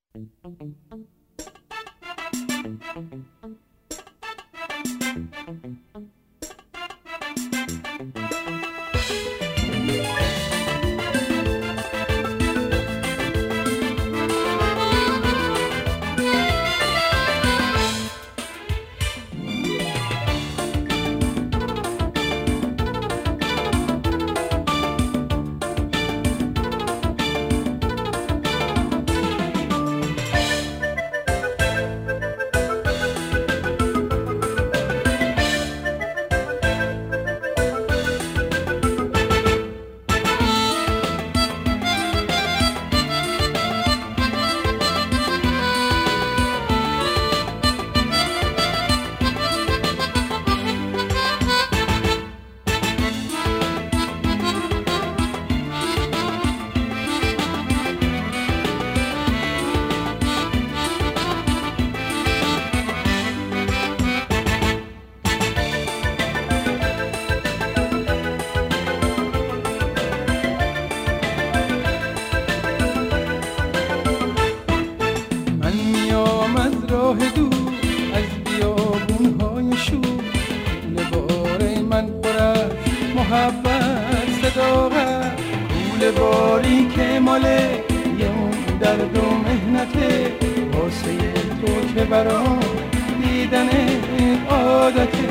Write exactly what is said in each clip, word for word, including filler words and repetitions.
راه دور از بیابون‌های شور، لباره من پر از محبت صداقت، گول باری که ماله یه اون درد و محنته، واسه تو که برام دیدن عادته،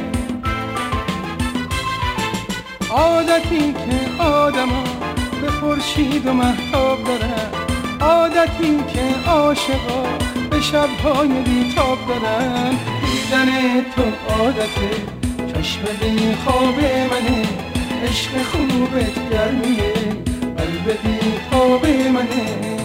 عادتی که آدما به خورشید و مهتاب دارن، عادتی که عاشقا به شب‌های بی‌تاب دارن، دیدن تو عادته، چشم بی خواب منه، عشق خوبت گرمیه، قلب بی خواب منه.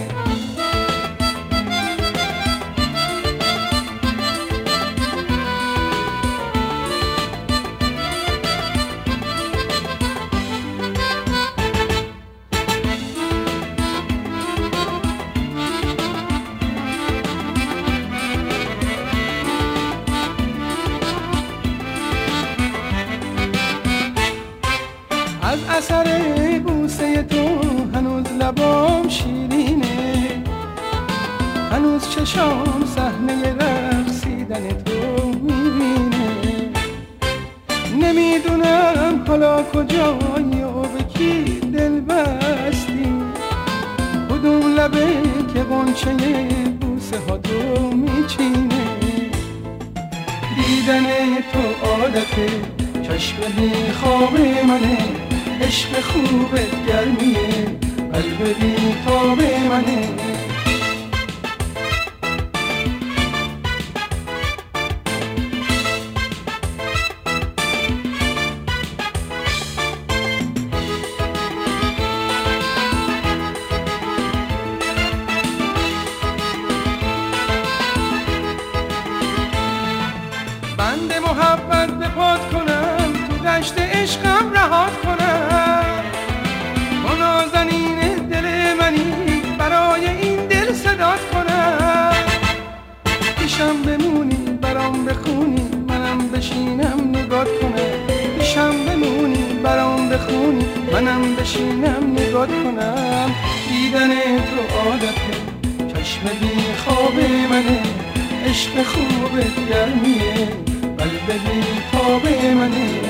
از اثر بوسه تو هنوز لبام شیرینه، هنوز چشام صحنه رقصیدن تو میبینه، نمیدونم حالا کجایی و به کی دل بستی، کدوم لبه که غنچه بوسه ها تو میچینه، دیدن تو عادته، چشم بی خواب منه، عشق خوبت گرمیه، قلب بی تاب منه. بند محبت به پاد کنم، تو دشت عشقم رهات کنم، تو نازنین دل منی، برای این دل صدات کنم، پیشم بمونی برام بخونی، منم بشینم نگات کنم، پیشم بمونی برام بخونی، منم بشینم نگات کنم، دیدن تو عادته، چشم بی خواب منه، عشق خوبت گرمیه، قلب بی تاب منه.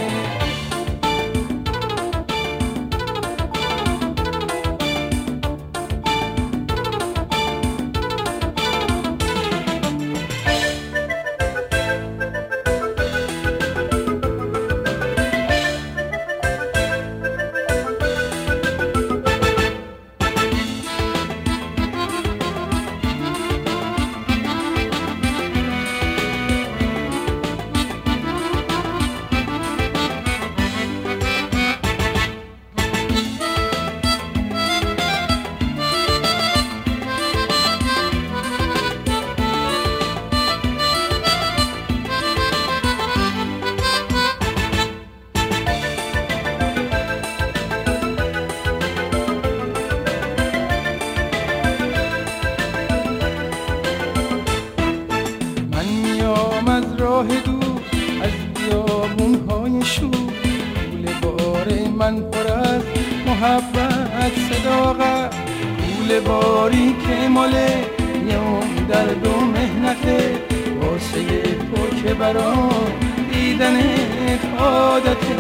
از راه دور از بیابون‌های شور، گول بار من پر از محبت صداقت، گول باری که ماله یه درد و محنته واسه تو که برام دیدنت عادته،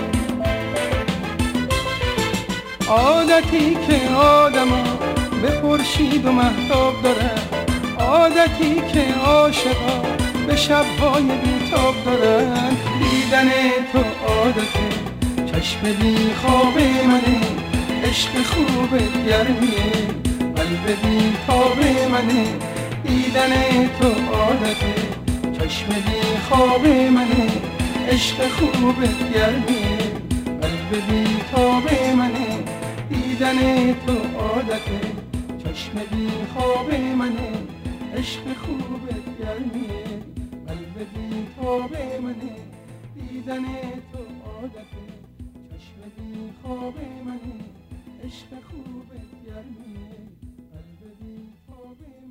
عادتی که آدما به خورشید و مهتاب دارن، عادتی که عاشقا به شب‌های بی‌تاب دارن. دیدن تو عادته، چشم بی خواب منه، عشق خوبت گرمیه، قلب بی تاب منه. دیدن تو عادته، چشم بی خواب منه، عشق خوبت گرمیه، قلب بی تاب منه. دیدن تو عادته، چشم بی خواب منه، عشق خوبت گرمیه، قلب بی تاب منه. دیدن تو عادته، چشم بی خواب منه، عشق خوبت گرمیه، قلب بی تاب